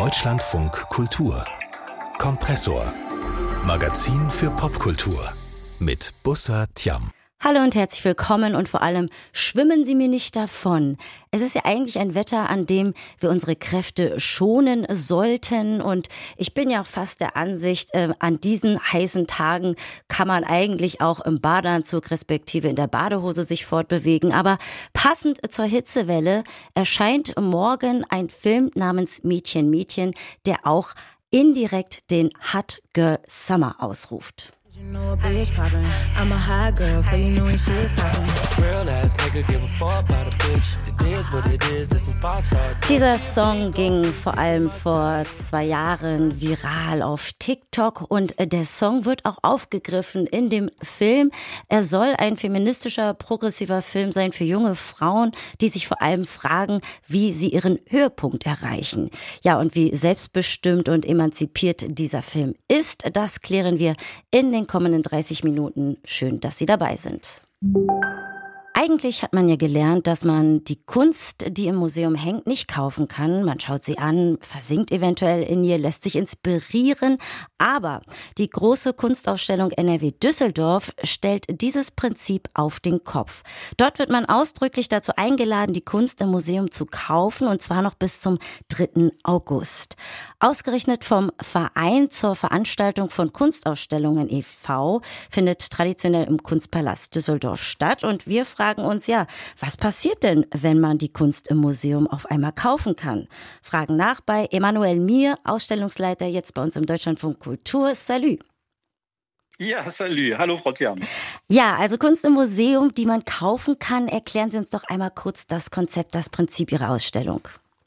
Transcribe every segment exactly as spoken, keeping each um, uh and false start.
Deutschlandfunk Kultur Kompressor Magazin für Popkultur mit Bussa Tiam. Hallo und herzlich willkommen und vor allem schwimmen Sie mir nicht davon. Es ist ja eigentlich ein Wetter, an dem wir unsere Kräfte schonen sollten und ich bin ja auch fast der Ansicht, äh, an diesen heißen Tagen kann man eigentlich auch im Badeanzug respektive in der Badehose sich fortbewegen. Aber passend zur Hitzewelle erscheint morgen ein Film namens Mädchen, Mädchen, der auch indirekt den Hot Girl Summer ausruft. You know a bitch poppin', I'm a hot girl, so you know when shit stoppin'. Real ass nigga give a fuck about a bitch. It is what it is, this some fast start. Dieser Song ging vor allem vor zwei Jahren viral auf TikTok und der Song wird auch aufgegriffen in dem Film. Er soll ein feministischer, progressiver Film sein für junge Frauen, die sich vor allem fragen, wie sie ihren Höhepunkt erreichen. Ja, und wie selbstbestimmt und emanzipiert dieser Film ist, das klären wir in den kommenden dreißig Minuten. Schön, dass Sie dabei sind. Eigentlich hat man ja gelernt, dass man die Kunst, die im Museum hängt, nicht kaufen kann. Man schaut sie an, versinkt eventuell in ihr, lässt sich inspirieren. Aber die große Kunstausstellung N R W Düsseldorf stellt dieses Prinzip auf den Kopf. Dort wird man ausdrücklich dazu eingeladen, die Kunst im Museum zu kaufen, und zwar noch bis zum dritten August. Ausgerechnet vom Verein zur Veranstaltung von Kunstausstellungen e V findet traditionell im Kunstpalast Düsseldorf statt. Und wir fragen uns, ja, was passiert denn, wenn man die Kunst im Museum auf einmal kaufen kann? Fragen nach bei Emanuel Mier, Ausstellungsleiter jetzt bei uns im Deutschlandfunk Kultur. Salü. Ja, salü. Hallo, Frau Thiam. Ja, also Kunst im Museum, die man kaufen kann. Erklären Sie uns doch einmal kurz das Konzept, das Prinzip Ihrer Ausstellung.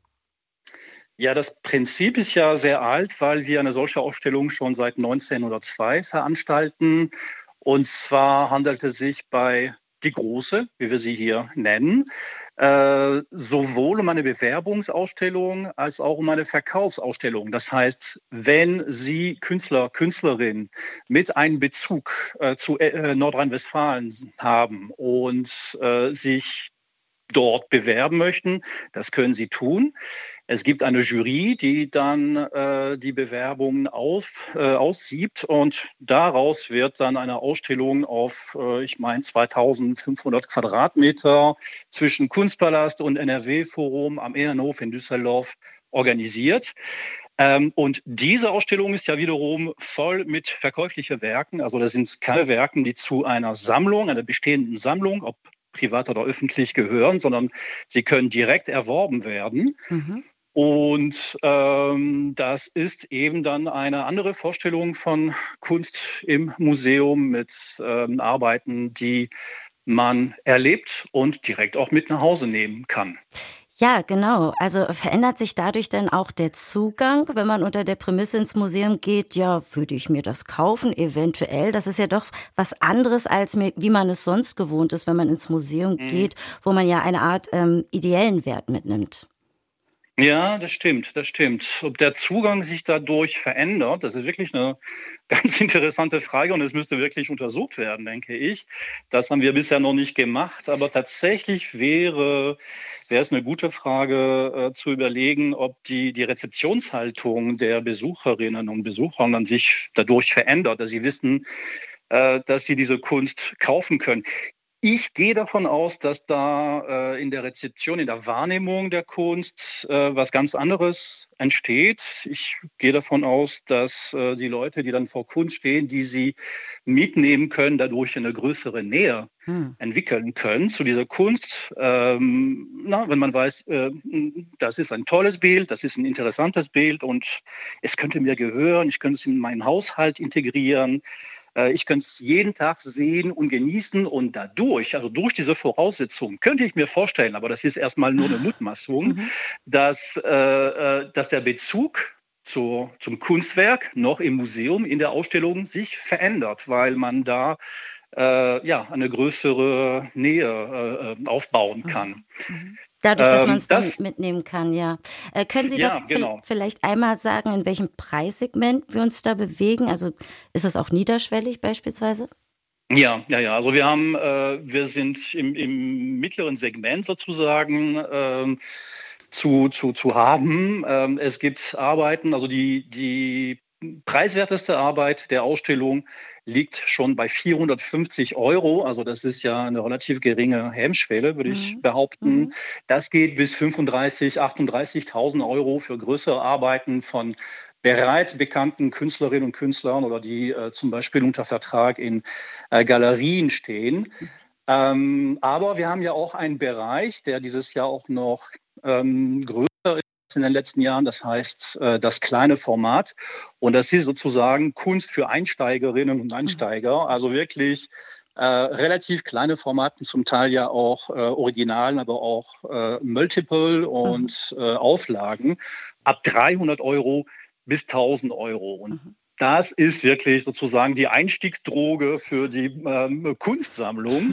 Ja, das Prinzip ist ja sehr alt, weil wir eine solche Ausstellung schon seit neunzehnhundertzwei veranstalten. Und zwar handelt es sich bei Die Große, wie wir sie hier nennen, äh, sowohl um eine Bewerbungsausstellung als auch um eine Verkaufsausstellung. Das heißt, wenn Sie Künstler, Künstlerin mit einem Bezug äh, zu äh, Nordrhein-Westfalen haben und äh, sich dort bewerben möchten, das können Sie tun. Es gibt eine Jury, die dann äh, die Bewerbungen auf, äh, aussiebt und daraus wird dann eine Ausstellung auf, äh, ich meine, zweitausendfünfhundert Quadratmeter zwischen Kunstpalast und N R W-Forum am Ehrenhof in Düsseldorf organisiert. Ähm, und diese Ausstellung ist ja wiederum voll mit verkäuflichen Werken. Also das sind keine Werke, die zu einer Sammlung, einer bestehenden Sammlung, ob privat oder öffentlich gehören, sondern sie können direkt erworben werden. Mhm. Und ähm, das ist eben dann eine andere Vorstellung von Kunst im Museum mit ähm, Arbeiten, die man erlebt und direkt auch mit nach Hause nehmen kann. Ja, genau. Also verändert sich dadurch dann auch der Zugang, wenn man unter der Prämisse ins Museum geht, ja, würde ich mir das kaufen, eventuell. Das ist ja doch was anderes, als wie man es sonst gewohnt ist, wenn man ins Museum mhm. geht, wo man ja eine Art ähm, ideellen Wert mitnimmt. Ja, das stimmt, das stimmt. Ob der Zugang sich dadurch verändert, das ist wirklich eine ganz interessante Frage und es müsste wirklich untersucht werden, denke ich. Das haben wir bisher noch nicht gemacht, aber tatsächlich wäre, wäre es eine gute Frage äh, zu überlegen, ob die, die Rezeptionshaltung der Besucherinnen und Besucher dann sich dadurch verändert, dass sie wissen, äh, dass sie diese Kunst kaufen können. Ich gehe davon aus, dass da äh, in der Rezeption, in der Wahrnehmung der Kunst äh, was ganz anderes entsteht. Ich gehe davon aus, dass äh, die Leute, die dann vor Kunst stehen, die sie mitnehmen können, dadurch eine größere Nähe hm. entwickeln können zu dieser Kunst. Ähm, na, wenn man weiß, äh, das ist ein tolles Bild, das ist ein interessantes Bild und es könnte mir gehören, ich könnte es in meinen Haushalt integrieren. Ich könnte es jeden Tag sehen und genießen und dadurch, also durch diese Voraussetzungen, könnte ich mir vorstellen, aber das ist erstmal nur eine Mutmaßung, mhm. dass, äh, dass der Bezug zu, zum Kunstwerk noch im Museum, in der Ausstellung sich verändert, weil man da äh, ja, eine größere Nähe äh, aufbauen kann. Mhm. Dadurch, dass man es dann mitnehmen kann, ja. Äh, können Sie ja, doch genau. vielleicht einmal sagen, in welchem Preissegment wir uns da bewegen? Also ist das auch niederschwellig beispielsweise? Ja, ja, ja. Also wir haben, äh, wir sind im, im mittleren Segment sozusagen. Ähm, zu, zu, zu haben. Ähm, es gibt Arbeiten, also die, die preiswerteste Arbeit der Ausstellung liegt schon bei vierhundertfünfzig Euro. Also das ist ja eine relativ geringe Hemmschwelle, würde ich Mhm. behaupten. Mhm. Das geht bis fünfunddreißigtausend, achtunddreißigtausend Euro für größere Arbeiten von bereits bekannten Künstlerinnen und Künstlern oder die äh, zum Beispiel unter Vertrag in äh, Galerien stehen. Ähm, aber wir haben ja auch einen Bereich, der dieses Jahr auch noch ähm, größer ist in den letzten Jahren. Das heißt, äh, das kleine Format. Und das ist sozusagen Kunst für Einsteigerinnen und Einsteiger. Also wirklich äh, relativ kleine Formaten, zum Teil ja auch äh, Originalen, aber auch äh, Multiple und äh, Auflagen ab dreihundert Euro bis tausend Euro. Und Mhm. das ist wirklich sozusagen die Einstiegsdroge für die ähm, Kunstsammlung.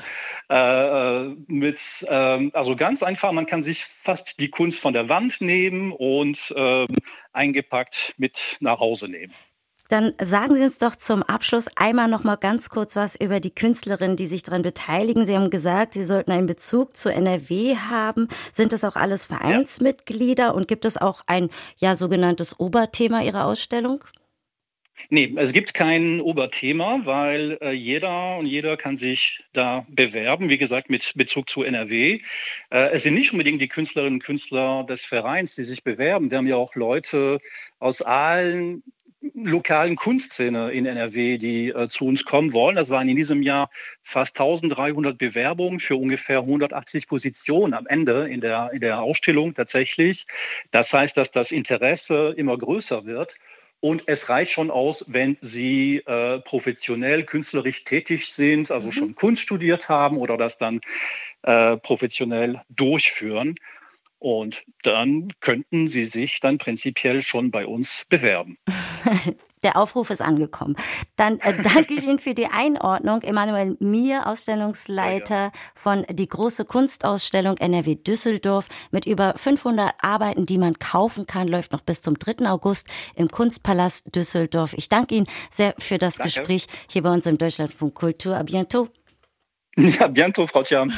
Äh, mit, ähm, also ganz einfach, man kann sich fast die Kunst von der Wand nehmen und ähm, eingepackt mit nach Hause nehmen. Dann sagen Sie uns doch zum Abschluss einmal noch mal ganz kurz was über die Künstlerinnen, die sich daran beteiligen. Sie haben gesagt, Sie sollten einen Bezug zu N R W haben. Sind das auch alles Vereinsmitglieder? Ja. Und gibt es auch ein ja sogenanntes Oberthema Ihrer Ausstellung? Nee, es gibt kein Oberthema, weil äh, jeder und jeder kann sich da bewerben, wie gesagt, mit Bezug zu N R W. Äh, es sind nicht unbedingt die Künstlerinnen und Künstler des Vereins, die sich bewerben. Wir haben ja auch Leute aus allen lokalen Kunstszene in N R W, die äh, zu uns kommen wollen. Das waren in diesem Jahr fast eintausenddreihundert Bewerbungen für ungefähr hundertachtzig Positionen am Ende in der, in der Ausstellung tatsächlich. Das heißt, dass das Interesse immer größer wird. Und es reicht schon aus, wenn Sie äh, professionell, künstlerisch tätig sind, also mhm. schon Kunst studiert haben oder das dann äh, professionell durchführen. Und dann könnten Sie sich dann prinzipiell schon bei uns bewerben. Der Aufruf ist angekommen. Dann äh, danke ich Ihnen für die Einordnung. Emanuel Mier, Ausstellungsleiter von Die große Kunstausstellung N R W Düsseldorf mit über fünfhundert Arbeiten, die man kaufen kann, läuft noch bis zum dritten August im Kunstpalast Düsseldorf. Ich danke Ihnen sehr für das danke. Gespräch hier bei uns im Deutschlandfunk Kultur. À bientôt. Ja, bientôt, Frau Thiam.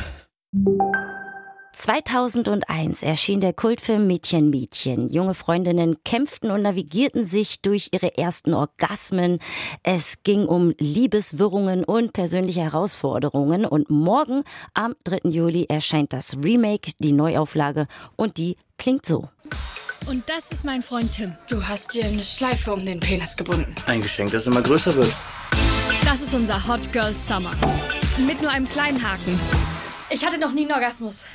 zweitausendeins erschien der Kultfilm Mädchen, Mädchen. Junge Freundinnen kämpften und navigierten sich durch ihre ersten Orgasmen. Es ging um Liebeswirrungen und persönliche Herausforderungen. Und morgen, am dritten Juli, erscheint das Remake, die Neuauflage. Und die klingt so. Und das ist mein Freund Tim. Du hast dir eine Schleife um den Penis gebunden. Ein Geschenk, das immer größer wird. Das ist unser Hot Girl Summer. Mit nur einem kleinen Haken. Ich hatte noch nie einen Orgasmus.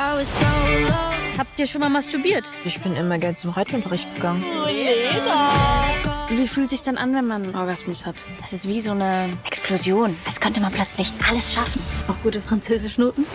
Habt ihr schon mal masturbiert? Ich bin immer gern zum Reitunterricht gegangen. Wie fühlt sich dann an, wenn man einen Orgasmus hat? Das ist wie so eine Explosion. Als könnte man plötzlich alles schaffen. Auch gute Französischnoten?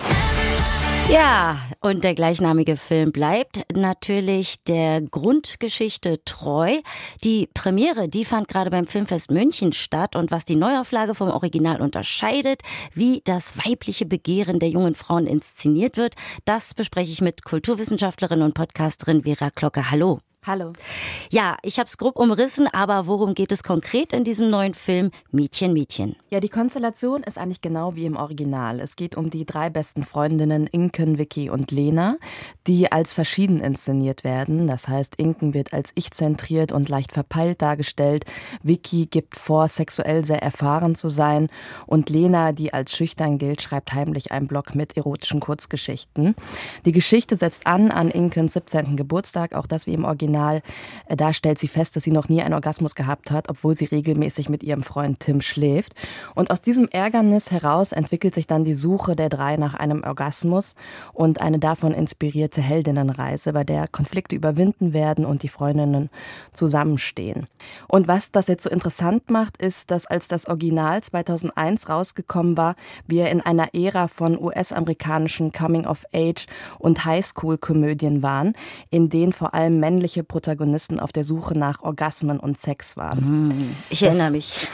Ja, und der gleichnamige Film bleibt natürlich der Grundgeschichte treu. Die Premiere, die fand gerade beim Filmfest München statt. Und was die Neuauflage vom Original unterscheidet, wie das weibliche Begehren der jungen Frauen inszeniert wird, das bespreche ich mit Kulturwissenschaftlerin und Podcasterin Vera Klocke. Hallo. Hallo. Ja, ich habe es grob umrissen, aber worum geht es konkret in diesem neuen Film Mädchen, Mädchen? Ja, die Konstellation ist eigentlich genau wie im Original. Es geht um die drei besten Freundinnen Inken, Vicky und Lena, die als verschieden inszeniert werden. Das heißt, Inken wird als ich-zentriert und leicht verpeilt dargestellt. Vicky gibt vor, sexuell sehr erfahren zu sein. Und Lena, die als schüchtern gilt, schreibt heimlich einen Blog mit erotischen Kurzgeschichten. Die Geschichte setzt an an Inkens siebzehnten Geburtstag, auch das wie im Original. Da stellt sie fest, dass sie noch nie einen Orgasmus gehabt hat, obwohl sie regelmäßig mit ihrem Freund Tim schläft. Und aus diesem Ärgernis heraus entwickelt sich dann die Suche der drei nach einem Orgasmus und eine davon inspirierte Heldinnenreise, bei der Konflikte überwinden werden und die Freundinnen zusammenstehen. Und was das jetzt so interessant macht, ist, dass als das Original zweitausendeins rausgekommen war, wir in einer Ära von U S-amerikanischen Coming-of-Age- und Highschool-Komödien waren, in denen vor allem männliche weibliche Protagonisten auf der Suche nach Orgasmen und Sex waren. Ich das, erinnere mich.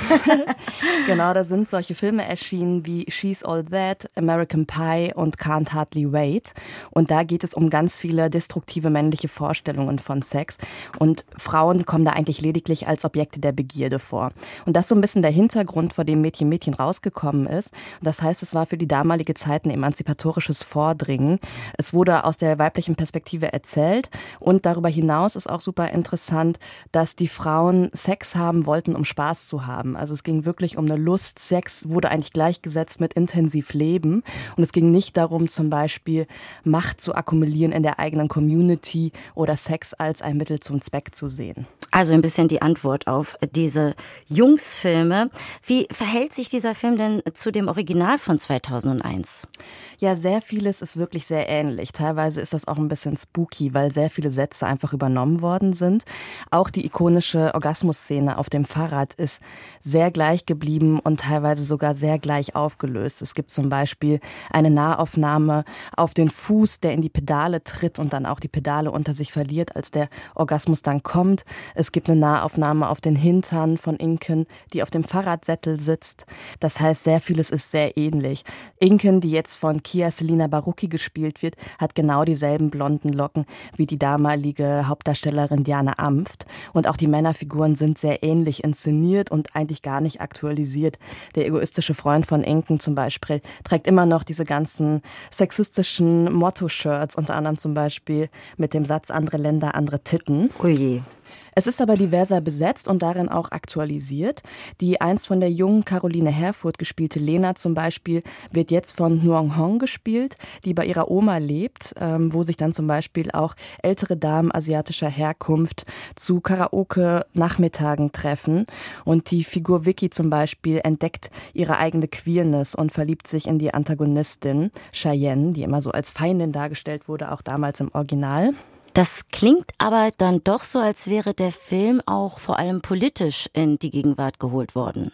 Genau, da sind solche Filme erschienen wie She's All That, American Pie und Can't Hardly Wait. Und da geht es um ganz viele destruktive männliche Vorstellungen von Sex. Und Frauen kommen da eigentlich lediglich als Objekte der Begierde vor. Und das ist so ein bisschen der Hintergrund, vor dem Mädchen Mädchen rausgekommen ist. Und das heißt, es war für die damalige Zeit ein emanzipatorisches Vordringen. Es wurde aus der weiblichen Perspektive erzählt. Und darüber hinaus ist auch super interessant, dass die Frauen Sex haben wollten, um Spaß zu haben. Also es ging wirklich um eine Lust. Sex wurde eigentlich gleichgesetzt mit intensiv Leben. Und es ging nicht darum, zum Beispiel Macht zu akkumulieren in der eigenen Community oder Sex als ein Mittel zum Zweck zu sehen. Also ein bisschen die Antwort auf diese Jungsfilme. Wie verhält sich dieser Film denn zu dem Original von zweitausendeins? Ja, sehr vieles ist wirklich sehr ähnlich. Teilweise ist das auch ein bisschen spooky, weil sehr viele Sätze einfach übernommen worden sind. Auch die ikonische Orgasmusszene auf dem Fahrrad ist sehr gleich geblieben und teilweise sogar sehr gleich aufgelöst. Es gibt zum Beispiel eine Nahaufnahme auf den Fuß, der in die Pedale tritt und dann auch die Pedale unter sich verliert, als der Orgasmus dann kommt. Es gibt eine Nahaufnahme auf den Hintern von Inken, die auf dem Fahrradsättel sitzt. Das heißt, sehr vieles ist sehr ähnlich. Inken, die jetzt von Kia Selina Barucki gespielt wird, hat genau dieselben blonden Locken wie die damalige Hauptdarstellerin Diana Amft. Und auch die Männerfiguren sind sehr ähnlich inszeniert und eigentlich gar nicht aktualisiert. Der egoistische Freund von Inken zum Beispiel trägt immer noch diese ganzen sexistischen Motto-Shirts, unter anderem zum Beispiel mit dem Satz "Andere Länder, andere Titten". Ui. Es ist aber diverser besetzt und darin auch aktualisiert. Die einst von der jungen Caroline Herfurth gespielte Lena zum Beispiel wird jetzt von Nguyen Hong gespielt, die bei ihrer Oma lebt, ähm, wo sich dann zum Beispiel auch ältere Damen asiatischer Herkunft zu Karaoke-Nachmittagen treffen. Und die Figur Vicky zum Beispiel entdeckt ihre eigene Queerness und verliebt sich in die Antagonistin Cheyenne, die immer so als Feindin dargestellt wurde, auch damals im Original. Das klingt aber dann doch so, als wäre der Film auch vor allem politisch in die Gegenwart geholt worden.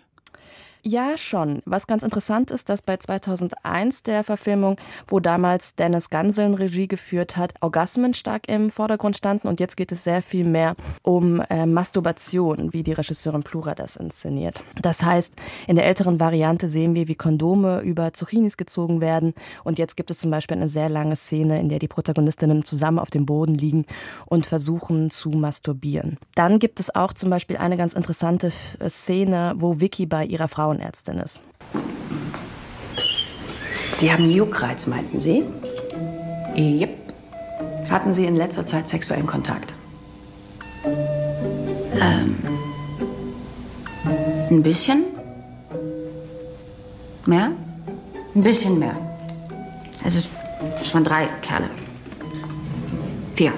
Ja, schon. Was ganz interessant ist, dass bei zweitausendeins der Verfilmung, wo damals Dennis Ganseln Regie geführt hat, Orgasmen stark im Vordergrund standen und jetzt geht es sehr viel mehr um äh, Masturbation, wie die Regisseurin Plura das inszeniert. Das heißt, in der älteren Variante sehen wir, wie Kondome über Zucchinis gezogen werden und jetzt gibt es zum Beispiel eine sehr lange Szene, in der die Protagonistinnen zusammen auf dem Boden liegen und versuchen zu masturbieren. Dann gibt es auch zum Beispiel eine ganz interessante Szene, wo Vicky bei ihrer Frau Ärztin ist. Sie haben Juckreiz, meinten Sie? Yep. Hatten Sie in letzter Zeit sexuellen Kontakt? Ähm. Ein bisschen? Mehr? Ein bisschen mehr. Also, es waren drei Kerle. Vier.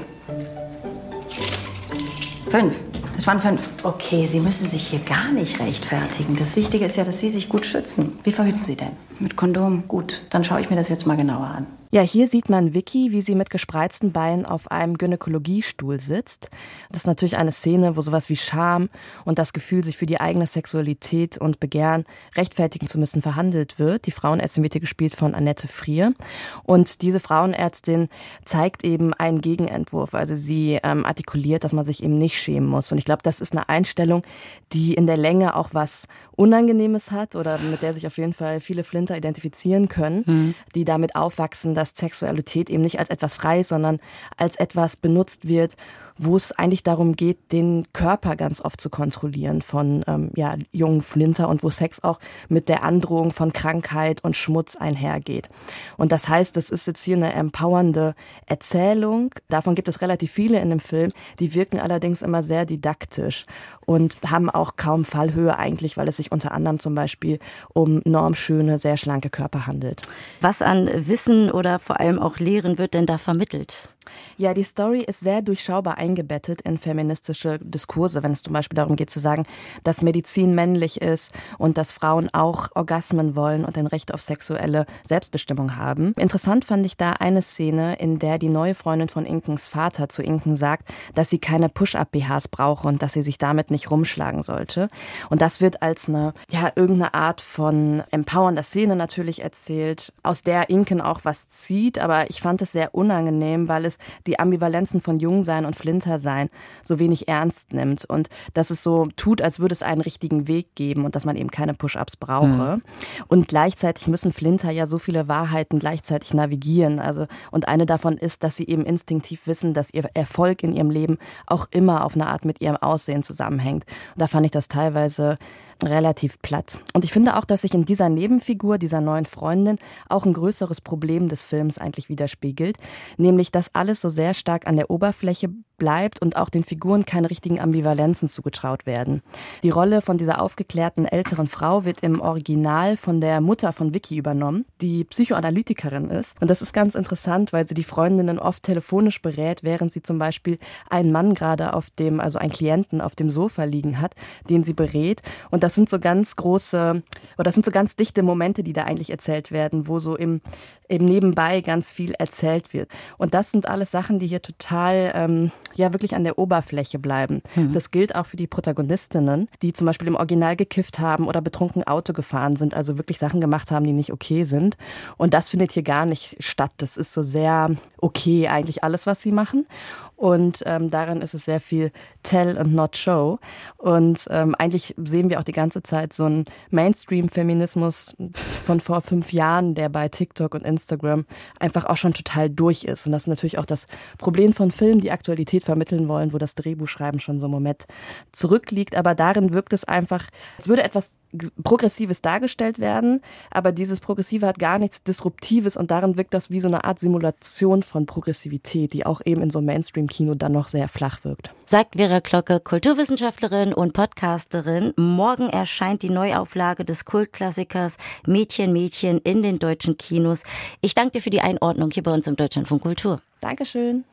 Fünf. Es waren fünf. Okay, Sie müssen sich hier gar nicht rechtfertigen. Das Wichtige ist ja, dass Sie sich gut schützen. Wie verhüten Sie denn? Mit Kondom. Gut, dann schaue ich mir das jetzt mal genauer an. Ja, hier sieht man Vicky, wie sie mit gespreizten Beinen auf einem Gynäkologiestuhl sitzt. Das ist natürlich eine Szene, wo sowas wie Scham und das Gefühl, sich für die eigene Sexualität und Begehren rechtfertigen zu müssen, verhandelt wird. Die Frauenärztin wird hier gespielt von Annette Frier. Und diese Frauenärztin zeigt eben einen Gegenentwurf. Also sie ähm, artikuliert, dass man sich eben nicht schämen muss. Und ich glaube, das ist eine Einstellung, die in der Länge auch was Unangenehmes hat oder mit der sich auf jeden Fall viele Flinter identifizieren können, mhm. die damit aufwachsen, dass Sexualität eben nicht als etwas Freies, sondern als etwas benutzt wird, wo es eigentlich darum geht, den Körper ganz oft zu kontrollieren von ähm, ja, jungen Flinter und wo Sex auch mit der Androhung von Krankheit und Schmutz einhergeht. Und das heißt, das ist jetzt hier eine empowernde Erzählung. Davon gibt es relativ viele in dem Film. Die wirken allerdings immer sehr didaktisch und haben auch kaum Fallhöhe eigentlich, weil es sich unter anderem zum Beispiel um normschöne, sehr schlanke Körper handelt. Was an Wissen oder vor allem auch Lehren wird denn da vermittelt? Ja, die Story ist sehr durchschaubar eingebettet in feministische Diskurse, wenn es zum Beispiel darum geht zu sagen, dass Medizin männlich ist und dass Frauen auch Orgasmen wollen und ein Recht auf sexuelle Selbstbestimmung haben. Interessant fand ich da eine Szene, in der die neue Freundin von Inkens Vater zu Inken sagt, dass sie keine Push-Up-B Hs brauche und dass sie sich damit nicht rumschlagen sollte. Und das wird als eine, ja, irgendeine Art von empowernder Szene natürlich erzählt, aus der Inken auch was zieht, aber ich fand es sehr unangenehm, weil es es die Ambivalenzen von Jungsein und Flintersein so wenig ernst nimmt und dass es so tut, als würde es einen richtigen Weg geben und dass man eben keine Push-ups brauche. Mhm. Und gleichzeitig müssen Flinter ja so viele Wahrheiten gleichzeitig navigieren. Also, und eine davon ist, dass sie eben instinktiv wissen, dass ihr Erfolg in ihrem Leben auch immer auf eine Art mit ihrem Aussehen zusammenhängt. Und da fand ich das teilweise relativ platt. Und ich finde auch, dass sich in dieser Nebenfigur, dieser neuen Freundin, auch ein größeres Problem des Films eigentlich widerspiegelt, nämlich, dass alles so sehr stark an der Oberfläche bleibt und auch den Figuren keine richtigen Ambivalenzen zugetraut werden. Die Rolle von dieser aufgeklärten älteren Frau wird im Original von der Mutter von Vicky übernommen, die Psychoanalytikerin ist. Und das ist ganz interessant, weil sie die Freundinnen oft telefonisch berät, während sie zum Beispiel einen Mann gerade auf dem, also einen Klienten auf dem Sofa liegen hat, den sie berät. Und das sind so ganz große, oder das sind so ganz dichte Momente, die da eigentlich erzählt werden, wo so im, im Nebenbei ganz viel erzählt wird. Und das sind alles Sachen, die hier total, ähm, ja, wirklich an der Oberfläche bleiben. Mhm. Das gilt auch für die Protagonistinnen, die zum Beispiel im Original gekifft haben oder betrunken Auto gefahren sind, also wirklich Sachen gemacht haben, die nicht okay sind. Und das findet hier gar nicht statt. Das ist so sehr okay eigentlich alles, was sie machen. Und ähm, darin ist es sehr viel Tell and not show. Und ähm, eigentlich sehen wir auch die ganze Zeit so einen Mainstream-Feminismus von vor fünf Jahren, der bei TikTok und Instagram einfach auch schon total durch ist. Und das ist natürlich auch das Problem von Filmen, die Aktualität vermitteln wollen, wo das Drehbuchschreiben schon so einen Moment zurückliegt. Aber darin wirkt es einfach, als würde etwas Progressives dargestellt werden, aber dieses Progressive hat gar nichts Disruptives und darin wirkt das wie so eine Art Simulation von Progressivität, die auch eben in so einem Mainstream-Kino dann noch sehr flach wirkt. Sagt Vera Glocke, Kulturwissenschaftlerin und Podcasterin. Morgen erscheint die Neuauflage des Kultklassikers Mädchen, Mädchen in den deutschen Kinos. Ich danke dir für die Einordnung hier bei uns im Deutschlandfunk Kultur. Dankeschön.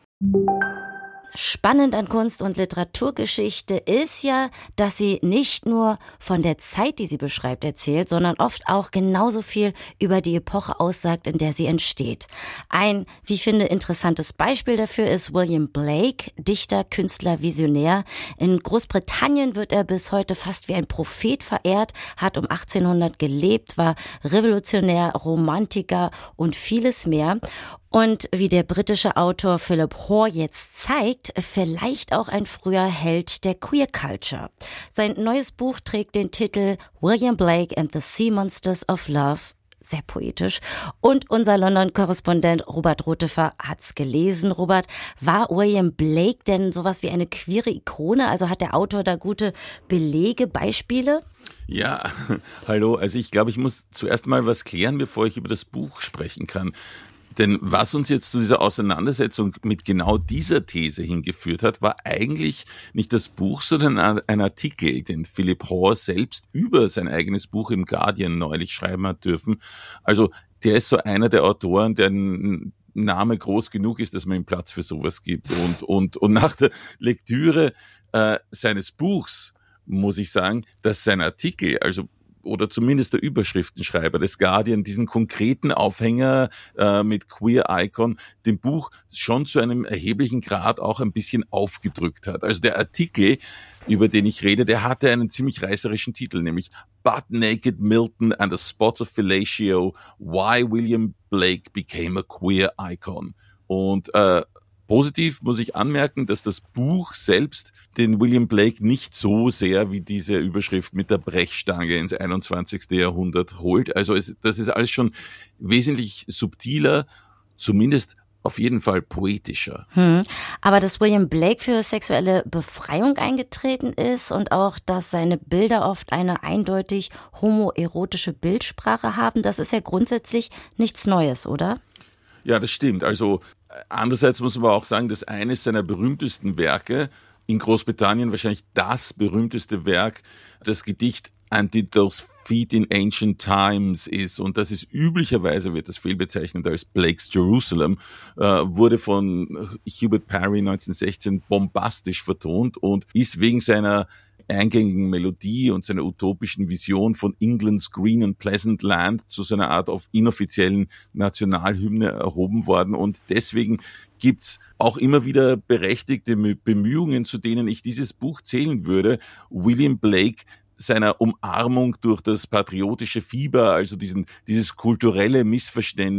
Spannend an Kunst- und Literaturgeschichte ist ja, dass sie nicht nur von der Zeit, die sie beschreibt, erzählt, sondern oft auch genauso viel über die Epoche aussagt, in der sie entsteht. Ein, wie ich finde, interessantes Beispiel dafür ist William Blake, Dichter, Künstler, Visionär. In Großbritannien wird er bis heute fast wie ein Prophet verehrt, hat um achtzehnhundert gelebt, war Revolutionär, Romantiker und vieles mehr. Und wie der britische Autor Philip Hoare jetzt zeigt, vielleicht auch ein früher Held der Queer Culture. Sein neues Buch trägt den Titel William Blake and the Sea Monsters of Love. Sehr poetisch. Und unser London-Korrespondent Robert Rotefer hat's gelesen. Robert, war William Blake denn sowas wie eine queere Ikone? Also hat der Autor da gute Belege, Beispiele? Ja, hallo. Also ich glaube, ich muss zuerst mal was klären, bevor ich über das Buch sprechen kann. Denn was uns jetzt zu dieser Auseinandersetzung mit genau dieser These hingeführt hat, war eigentlich nicht das Buch, sondern ein Artikel, den Philip Hoare selbst über sein eigenes Buch im Guardian neulich schreiben hat dürfen. Also der ist so einer der Autoren, deren Name groß genug ist, dass man ihm Platz für sowas gibt. Und, und, und nach der Lektüre äh, seines Buchs muss ich sagen, dass sein Artikel, also oder zumindest der Überschriftenschreiber des Guardian, diesen konkreten Aufhänger äh, mit Queer Icon, dem Buch schon zu einem erheblichen Grad auch ein bisschen aufgedrückt hat. Also der Artikel, über den ich rede, der hatte einen ziemlich reißerischen Titel, nämlich Butt Naked Milton and the Spots of Fellatio, Why William Blake Became a Queer Icon. Und äh, positiv muss ich anmerken, dass das Buch selbst den William Blake nicht so sehr wie diese Überschrift mit der Brechstange ins einundzwanzigste Jahrhundert holt. Also es, das ist alles schon wesentlich subtiler, zumindest auf jeden Fall poetischer. Hm. Aber dass William Blake für sexuelle Befreiung eingetreten ist und auch, dass seine Bilder oft eine eindeutig homoerotische Bildsprache haben, das ist ja grundsätzlich nichts Neues, oder? Ja, das stimmt. Also andererseits muss man auch sagen, dass eines seiner berühmtesten Werke, in Großbritannien wahrscheinlich das berühmteste Werk, das Gedicht And Did Those Feet in Ancient Times ist. Und das ist üblicherweise, wird das fehlbezeichnet als Blake's Jerusalem, äh, wurde von Hubert Parry neunzehnhundertsechzehn bombastisch vertont und ist wegen seiner eingängigen Melodie und seiner utopischen Vision von England's Green and Pleasant Land zu so einer Art auf inoffiziellen Nationalhymne erhoben worden. Und deswegen gibt's auch immer wieder berechtigte Bemühungen, zu denen ich dieses Buch zählen würde, William Blake seiner Umarmung durch das patriotische Fieber, also diesen, dieses kulturelle Missverständnis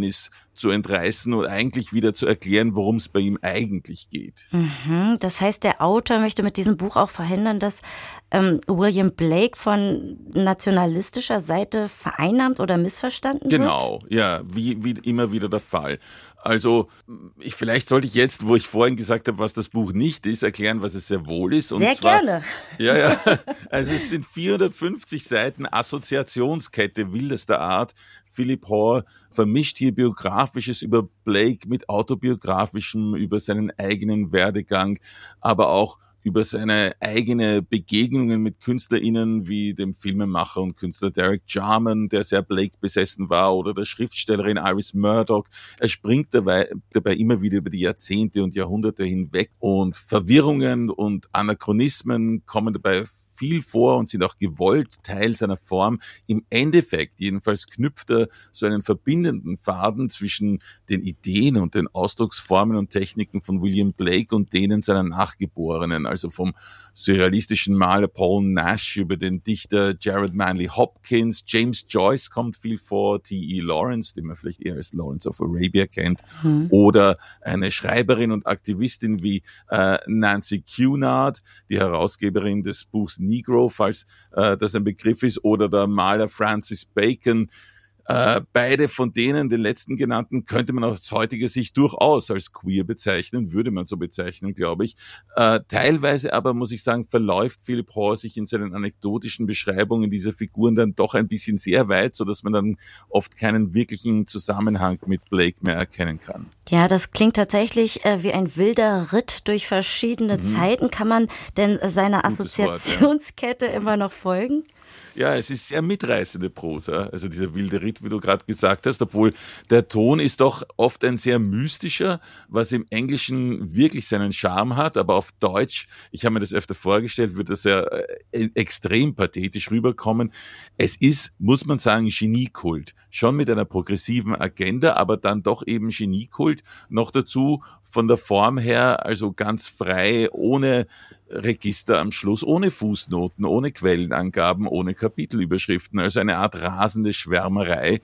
zu entreißen und eigentlich wieder zu erklären, worum es bei ihm eigentlich geht. Mhm, das heißt, der Autor möchte mit diesem Buch auch verhindern, dass ähm, William Blake von nationalistischer Seite vereinnahmt oder missverstanden wird? Genau, ja, wie, wie immer wieder der Fall. Also ich, vielleicht sollte ich jetzt, wo ich vorhin gesagt habe, was das Buch nicht ist, erklären, was es sehr wohl ist. Und sehr zwar, gerne. Ja, ja. Also es sind vierhundertfünfzig Seiten Assoziationskette wildester Art. Philip Hoare vermischt hier Biografisches über Blake mit Autobiografischem, über seinen eigenen Werdegang, aber auch über seine eigene Begegnungen mit KünstlerInnen wie dem Filmemacher und Künstler Derek Jarman, der sehr Blake besessen war, oder der Schriftstellerin Iris Murdoch. Er springt dabei, dabei immer wieder über die Jahrzehnte und Jahrhunderte hinweg und Verwirrungen und Anachronismen kommen dabei viel vor und sind auch gewollt Teil seiner Form. Im Endeffekt jedenfalls knüpft er so einen verbindenden Faden zwischen den Ideen und den Ausdrucksformen und Techniken von William Blake und denen seiner Nachgeborenen, also vom surrealistischen Maler Paul Nash über den Dichter Jared Manley Hopkins, James Joyce kommt viel vor, T E Lawrence, den man vielleicht eher als Lawrence of Arabia kennt, mhm. oder eine Schreiberin und Aktivistin wie äh, Nancy Cunard, die Herausgeberin des Buchs Negro, falls äh, das ein Begriff ist, oder der Maler Francis Bacon. Äh, beide von denen, den letzten genannten, könnte man aus heutiger Sicht durchaus als queer bezeichnen, würde man so bezeichnen, glaube ich. Äh, teilweise aber, muss ich sagen, verläuft Philip Hoare sich in seinen anekdotischen Beschreibungen dieser Figuren dann doch ein bisschen sehr weit, sodass man dann oft keinen wirklichen Zusammenhang mit Blake mehr erkennen kann. Ja, das klingt tatsächlich äh, wie ein wilder Ritt durch verschiedene mhm. Zeiten. Kann man denn seiner Assoziationskette Wort, ja. immer noch folgen? Ja, es ist sehr mitreißende Prosa, also dieser wilde Ritt, wie du gerade gesagt hast, obwohl der Ton ist doch oft ein sehr mystischer, was im Englischen wirklich seinen Charme hat, aber auf Deutsch, ich habe mir das öfter vorgestellt, wird das ja äh, extrem pathetisch rüberkommen. Es ist, muss man sagen, Geniekult, schon mit einer progressiven Agenda, aber dann doch eben Geniekult, noch dazu von der Form her, also ganz frei, ohne Register am Schluss, ohne Fußnoten, ohne Quellenangaben, ohne Kapitelüberschriften, also eine Art rasende Schwärmerei.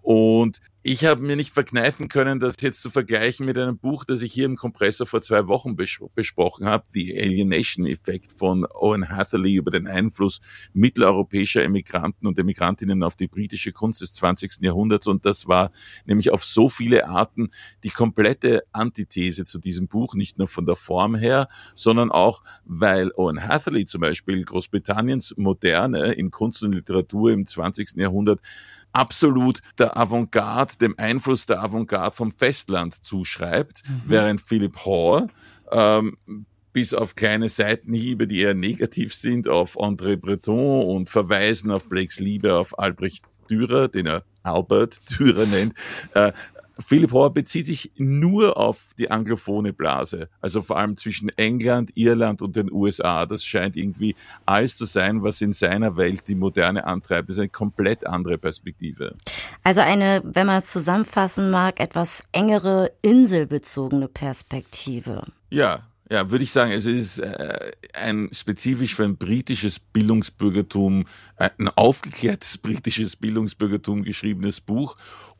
Und ich habe mir nicht verkneifen können, das jetzt zu vergleichen mit einem Buch, das ich hier im Kompressor vor zwei Wochen bes- besprochen habe, The Alienation Effect von Owen Hatherley über den Einfluss mitteleuropäischer Emigranten und Emigrantinnen auf die britische Kunst des zwanzigsten Jahrhunderts. Und das war nämlich auf so viele Arten die komplette Antithese zu diesem Buch, nicht nur von der Form her, sondern auch, weil Owen Hatherley zum Beispiel Großbritanniens Moderne in Kunst und Literatur im zwanzigsten Jahrhundert absolut der Avantgarde, dem Einfluss der Avantgarde vom Festland zuschreibt, mhm. während Philip Hoare ähm, bis auf kleine Seitenhiebe, die eher negativ sind, auf André Breton und verweisen auf Blakes Liebe auf Albrecht Dürer, den er Albert Dürer nennt, äh, Philip Hoare bezieht sich nur auf die anglophone Blase, also vor allem zwischen England, Irland und den U S A. Das scheint irgendwie alles zu sein, was in seiner Welt die Moderne antreibt. Das ist eine komplett andere Perspektive. Also eine, wenn man es zusammenfassen mag, etwas engere, inselbezogene Perspektive. Ja. Ja, würde ich sagen, es ist äh, ein spezifisch für ein britisches Bildungsbürgertum, ein aufgeklärtes britisches Bildungsbürgertum geschriebenes Buch,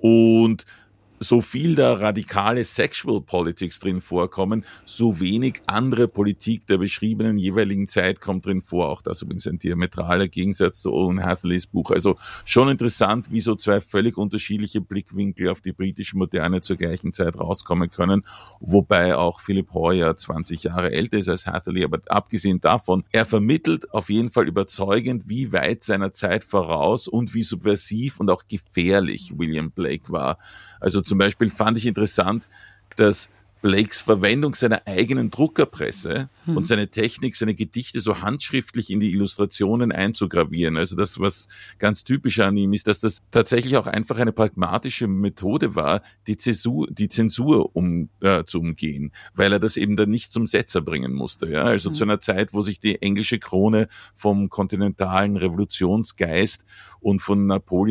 und so viel da radikale Sexual Politics drin vorkommen, so wenig andere Politik der beschriebenen jeweiligen Zeit kommt drin vor. Auch das übrigens ein diametraler Gegensatz zu Owen Hathleys Buch. Also schon interessant, wie so zwei völlig unterschiedliche Blickwinkel auf die britische Moderne zur gleichen Zeit rauskommen können, wobei auch Philip Hoare ja zwanzig Jahre älter ist als Hatherley. Aber abgesehen davon, er vermittelt auf jeden Fall überzeugend, wie weit seiner Zeit voraus und wie subversiv und auch gefährlich William Blake war. Also zum Beispiel fand ich interessant, dass Blakes Verwendung seiner eigenen Druckerpresse hm. und seine Technik, seine Gedichte so handschriftlich in die Illustrationen einzugravieren. Also das, was ganz typisch an ihm ist, dass das tatsächlich auch einfach eine pragmatische Methode war, die Zäsur, die Zensur um, äh, zu umgehen, weil er das eben dann nicht zum Setzer bringen musste. Ja? Also hm. zu einer Zeit, wo sich die englische Krone vom kontinentalen Revolutionsgeist und von Napoleon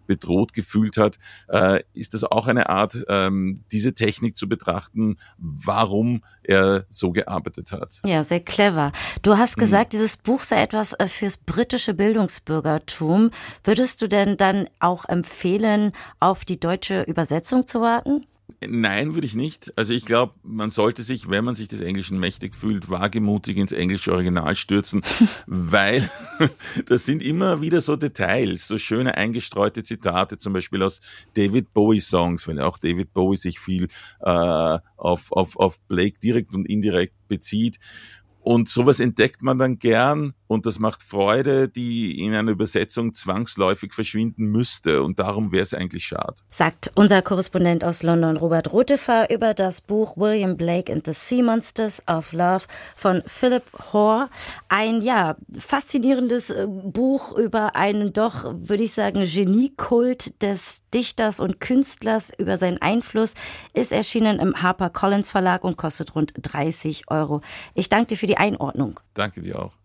bedroht gefühlt hat. Äh, ist das auch eine Art, ähm, diese Technik zu betrachten, warum er so gearbeitet hat? Ja, sehr clever. Du hast gesagt, hm. dieses Buch sei etwas fürs britische Bildungsbürgertum. Würdest du denn dann auch empfehlen, auf die deutsche Übersetzung zu warten? Nein, würde ich nicht. Also ich glaube, man sollte sich, wenn man sich des Englischen mächtig fühlt, wagemutig ins englische Original stürzen, weil das sind immer wieder so Details, so schöne eingestreute Zitate, zum Beispiel aus David Bowie-Songs, weil auch David Bowie sich viel äh, auf, auf, auf Blake direkt und indirekt bezieht. Und sowas entdeckt man dann gern und das macht Freude, die in einer Übersetzung zwangsläufig verschwinden müsste. Und darum wäre es eigentlich schade. Sagt unser Korrespondent aus London, Robert Rotefer, über das Buch William Blake and the Sea Monsters of Love von Philip Hoare. Ein, ja, faszinierendes Buch über einen doch, würde ich sagen, Geniekult des Dichters und Künstlers, über seinen Einfluss, ist erschienen im HarperCollins Verlag und kostet rund dreißig Euro. Ich danke dir für die Einordnung. Danke dir auch.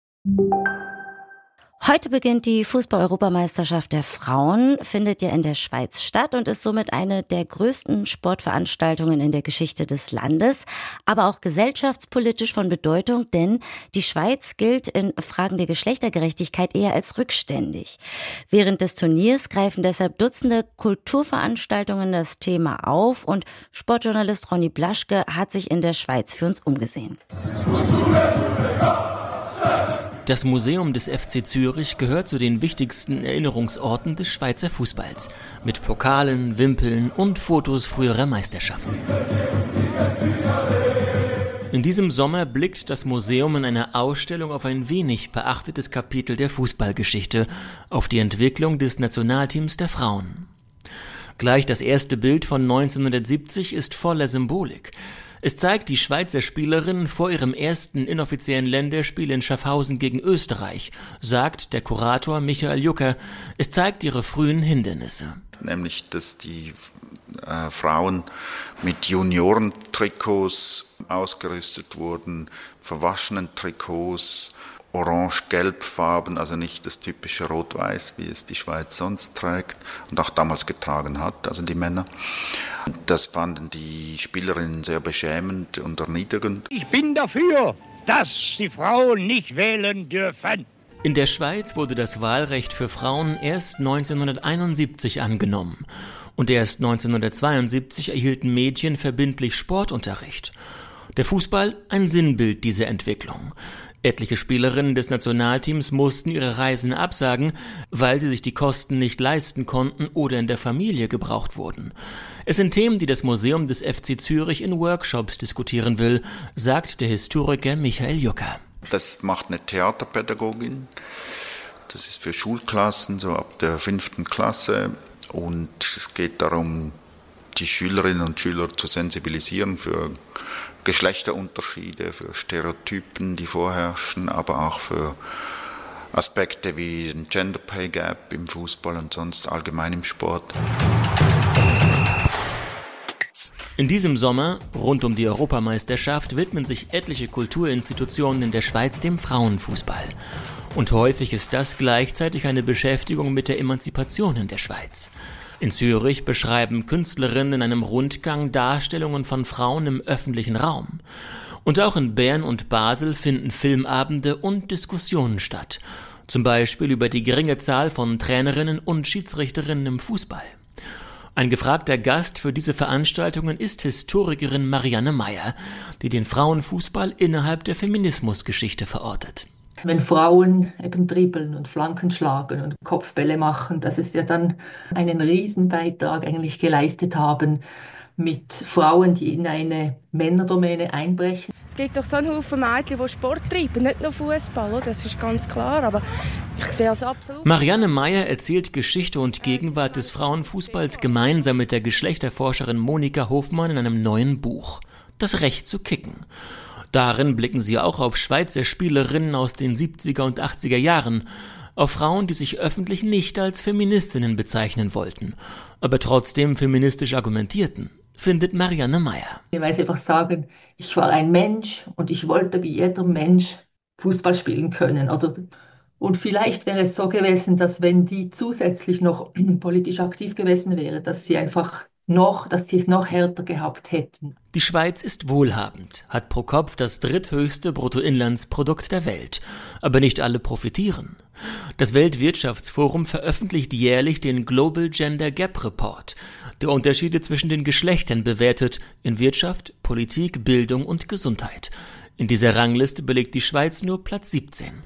Heute beginnt die Fußball-Europameisterschaft der Frauen, findet ja in der Schweiz statt und ist somit eine der größten Sportveranstaltungen in der Geschichte des Landes, aber auch gesellschaftspolitisch von Bedeutung, denn die Schweiz gilt in Fragen der Geschlechtergerechtigkeit eher als rückständig. Während des Turniers greifen deshalb Dutzende Kulturveranstaltungen das Thema auf und Sportjournalist Ronny Blaschke hat sich in der Schweiz für uns umgesehen. Das Museum des F C Zürich gehört zu den wichtigsten Erinnerungsorten des Schweizer Fußballs, mit Pokalen, Wimpeln und Fotos früherer Meisterschaften. In diesem Sommer blickt das Museum in einer Ausstellung auf ein wenig beachtetes Kapitel der Fußballgeschichte, auf die Entwicklung des Nationalteams der Frauen. Gleich das erste Bild von neunzehnhundertsiebzig ist voller Symbolik. Es zeigt die Schweizer Spielerinnen vor ihrem ersten inoffiziellen Länderspiel in Schaffhausen gegen Österreich, sagt der Kurator Michael Jucker. Es zeigt ihre frühen Hindernisse. Nämlich, dass die äh, Frauen mit Juniorentrikots ausgerüstet wurden, verwaschenen Trikots, orange-gelb-Farben, also nicht das typische Rot-Weiß, wie es die Schweiz sonst trägt und auch damals getragen hat, also die Männer. Das fanden die Spielerinnen sehr beschämend und erniedrigend. Ich bin dafür, dass die Frauen nicht wählen dürfen. In der Schweiz wurde das Wahlrecht für Frauen erst neunzehnhunderteinundsiebzig angenommen. Und erst neunzehnhundertzweiundsiebzig erhielten Mädchen verbindlich Sportunterricht. Der Fußball ein Sinnbild dieser Entwicklung. Etliche Spielerinnen des Nationalteams mussten ihre Reisen absagen, weil sie sich die Kosten nicht leisten konnten oder in der Familie gebraucht wurden. Es sind Themen, die das Museum des F C Zürich in Workshops diskutieren will, sagt der Historiker Michael Jucker. Das macht eine Theaterpädagogin. Das ist für Schulklassen, so ab der fünften Klasse. Und es geht darum, die Schülerinnen und Schüler zu sensibilisieren für Geschlechterunterschiede, für Stereotypen, die vorherrschen, aber auch für Aspekte wie den Gender Pay Gap im Fußball und sonst allgemein im Sport. In diesem Sommer, rund um die Europameisterschaft, widmen sich etliche Kulturinstitutionen in der Schweiz dem Frauenfußball. Und häufig ist das gleichzeitig eine Beschäftigung mit der Emanzipation in der Schweiz. In Zürich beschreiben Künstlerinnen in einem Rundgang Darstellungen von Frauen im öffentlichen Raum. Und auch in Bern und Basel finden Filmabende und Diskussionen statt. Zum Beispiel über die geringe Zahl von Trainerinnen und Schiedsrichterinnen im Fußball. Ein gefragter Gast für diese Veranstaltungen ist Historikerin Marianne Meyer, die den Frauenfußball innerhalb der Feminismusgeschichte verortet. Wenn Frauen eben dribbeln und Flanken schlagen und Kopfbälle machen, dass es ja dann einen Riesenbeitrag eigentlich geleistet haben mit Frauen, die in eine Männerdomäne einbrechen. Es gibt doch so einen Haufen Mädchen, die Sport treiben, nicht nur Fußball, das ist ganz klar, aber ich sehe das absolut. Marianne Meyer erzählt Geschichte und Gegenwart des Frauenfußballs gemeinsam mit der Geschlechterforscherin Monika Hofmann in einem neuen Buch, Das Recht zu kicken. Darin blicken sie auch auf Schweizer Spielerinnen aus den siebziger und achtziger Jahren, auf Frauen, die sich öffentlich nicht als Feministinnen bezeichnen wollten, aber trotzdem feministisch argumentierten, findet Marianne Meyer. Weil sie einfach sagen, ich war ein Mensch und ich wollte wie jeder Mensch Fußball spielen können oder Und vielleicht wäre es so gewesen, dass wenn die zusätzlich noch politisch aktiv gewesen wäre, dass sie einfach noch, dass sie es noch härter gehabt hätten. Die Schweiz ist wohlhabend, hat pro Kopf das dritthöchste Bruttoinlandsprodukt der Welt. Aber nicht alle profitieren. Das Weltwirtschaftsforum veröffentlicht jährlich den Global Gender Gap Report, der Unterschiede zwischen den Geschlechtern bewertet in Wirtschaft, Politik, Bildung und Gesundheit. In dieser Rangliste belegt die Schweiz nur Platz siebzehn.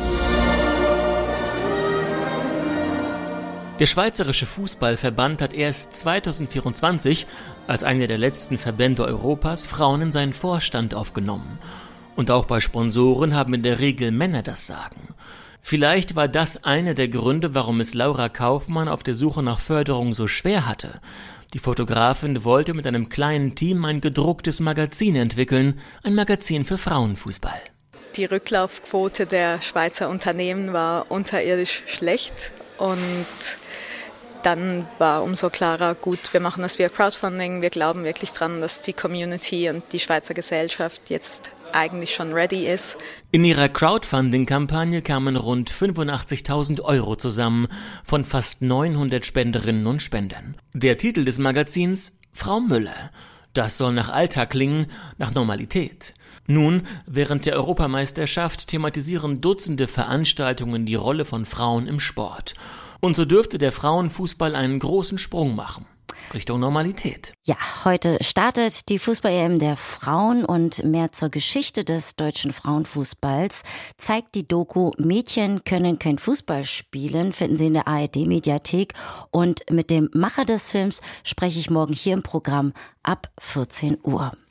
Der Schweizerische Fußballverband hat erst zweitausendvierundzwanzig, als einer der letzten Verbände Europas, Frauen in seinen Vorstand aufgenommen. Und auch bei Sponsoren haben in der Regel Männer das Sagen. Vielleicht war das einer der Gründe, warum es Laura Kaufmann auf der Suche nach Förderung so schwer hatte. Die Fotografin wollte mit einem kleinen Team ein gedrucktes Magazin entwickeln, ein Magazin für Frauenfußball. Die Rücklaufquote der Schweizer Unternehmen war unterirdisch schlecht und dann war umso klarer, gut, wir machen das via Crowdfunding, wir glauben wirklich dran, dass die Community und die Schweizer Gesellschaft jetzt eigentlich schon ready ist. In ihrer Crowdfunding-Kampagne kamen rund fünfundachtzigtausend Euro zusammen von fast neunhundert Spenderinnen und Spendern. Der Titel des Magazins: Frau Müller. Das soll nach Alltag klingen, nach Normalität. Nun, während der Europameisterschaft thematisieren Dutzende Veranstaltungen die Rolle von Frauen im Sport. Und so dürfte der Frauenfußball einen großen Sprung machen. Richtung Normalität. Ja, heute startet die Fußball-E M der Frauen und mehr zur Geschichte des deutschen Frauenfußballs zeigt die Doku Mädchen können kein Fußball spielen, finden Sie in der A R D-Mediathek. Und mit dem Macher des Films spreche ich morgen hier im Programm ab vierzehn Uhr.